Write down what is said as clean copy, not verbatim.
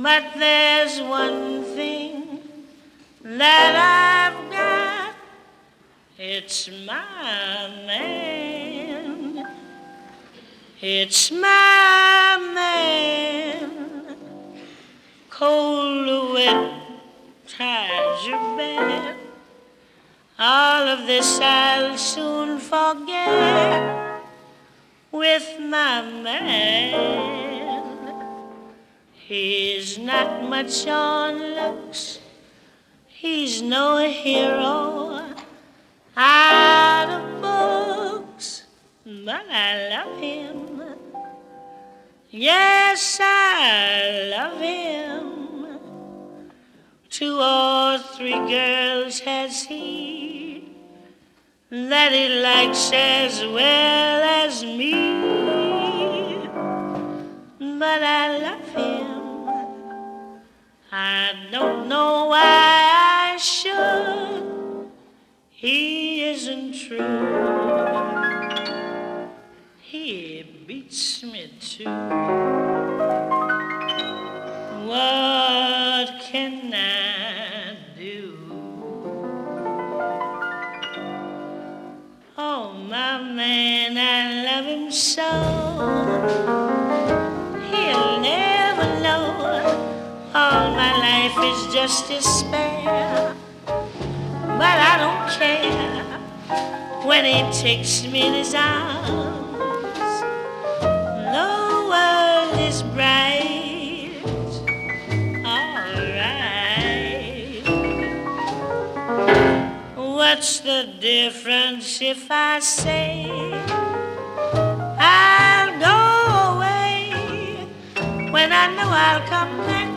But there's one thing that I've got. It's my man. It's my man. Cold wind tries your bed. All of this I'll soon forget with my man. He's not much on looks. He's no hero out of books, but I love him. Yes, I love him. 2 or 3 girls has he that he likes as well as me, but I love him. I don't know why I should. He isn't true. He beats me too. What can I do? Oh, my man, I love him so. He'll never know all my life is just despair. But I don't care when he takes me in his arms. The world is bright, all right. What's the difference if I say I'll go away when I know I'll come back